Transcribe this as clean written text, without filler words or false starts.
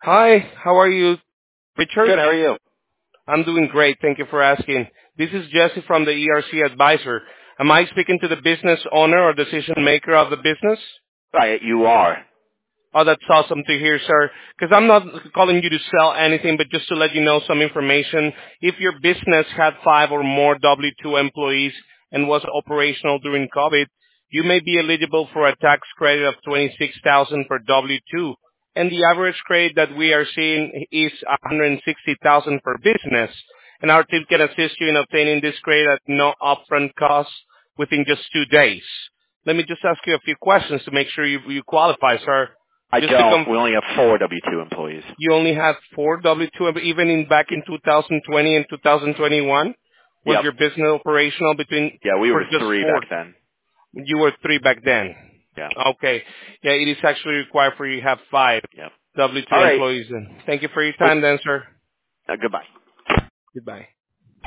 Hi, how are you, Richard? Good. How are you? I'm doing great. Thank you for asking. This is Jesse from the ERC Advisor. Am I speaking to the business owner or decision maker of the business? Right, you are. Oh, that's awesome to hear, sir. Because I'm not calling you to sell anything, but just to let you know some information. If your business had 5 or more W-2 employees and was operational during COVID, you may be eligible for a tax credit of 26,000 per W-2. And the average credit that we are seeing is 160,000 per business. And our team can assist you in obtaining this credit at no upfront cost within just 2 days. Let me just ask you a few questions to make sure you qualify, sir. I Just to don't. We only have 4 W-2 employees. you only had 4 W-2, even in back in 2020 and 2021? Was Yep. your business operational between Yeah, we for were just 3 four? back then. You were 3 back then. Yeah. Okay. Yeah, it is actually required for you to have 5 Yep. W-2 All right. employees then. Thank you for your Wait. time then, sir. Goodbye. Goodbye.